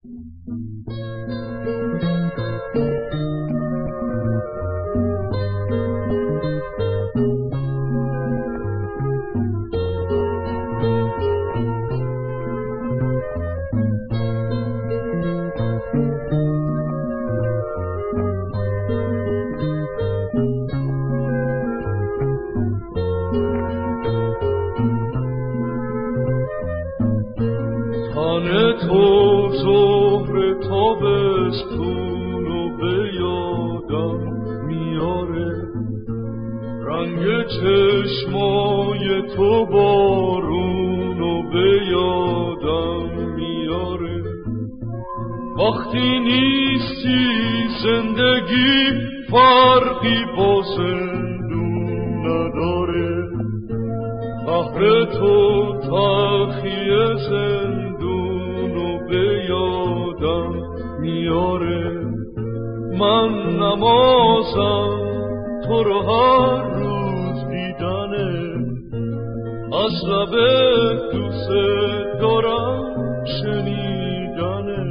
تو ظهر تابستون و به یادم میاره، رنگ چشمای تو بارون و به یادم میاره. وقتی نیستی زندگی فرقی با زندون نداره، بحر تو تلخی زندون و به یادم میاره. من نمازم تو رو هر روز دیدنه، از لب دوست دارم شنیدنه.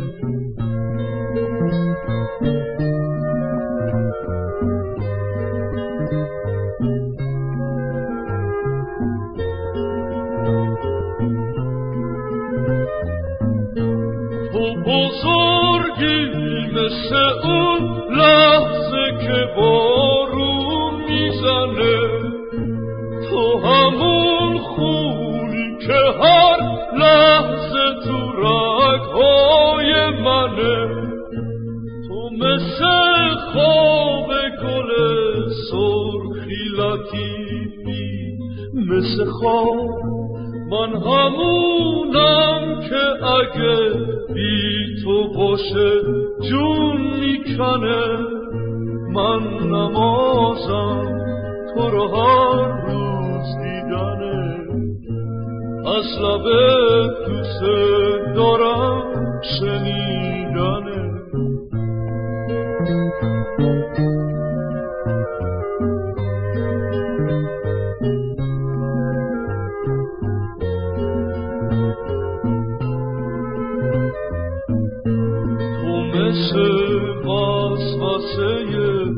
بزرگی مثل اون لحظه که بارون میزنه، تو همون خونی که هر لحظه تو رگهای منه. تو مثل خواب گل سرخی لطیفی، مثل خواب من همونم که اگه بی تو باشه جون میکنه. من نمازم تو رو هر روز دیدنه، از لب دوست دارم شنیدنه. وسوسه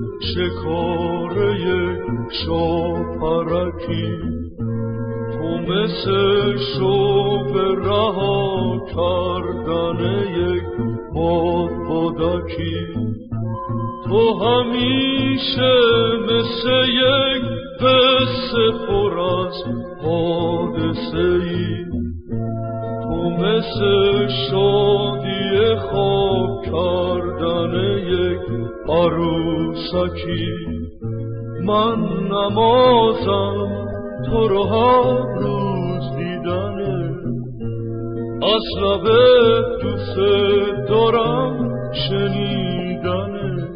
شکار یک شاپرکی، تو مثل شوق رها کردن یک بادبادکی. تو همیشه مثل یک قصه پر از حادثه‌ای، تو مثل شادی خواب کردن یک عروسکی. من نمازم تو رو هر روز دیدنه، از لب دوست دارم شنیدنه.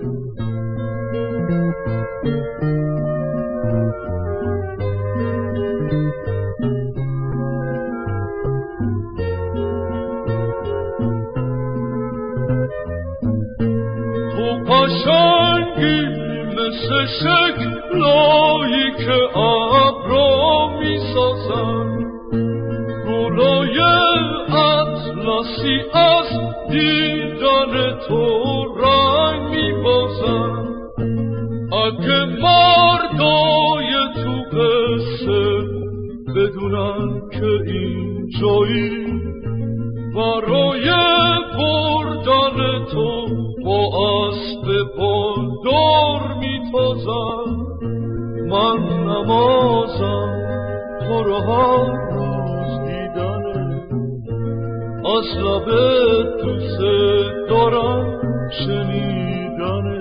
قشنگی مثل شکلایی که ابرا میسازن، گلای اطلسی از دیدن تو رنگ میبازن. اگه مردای تو قصه بدونن که این جایی برای بردن تو با اسب بالدار میتازم. من نمازم تو رو هر روز دیدنه، از لب دوست دارم شنیدنه.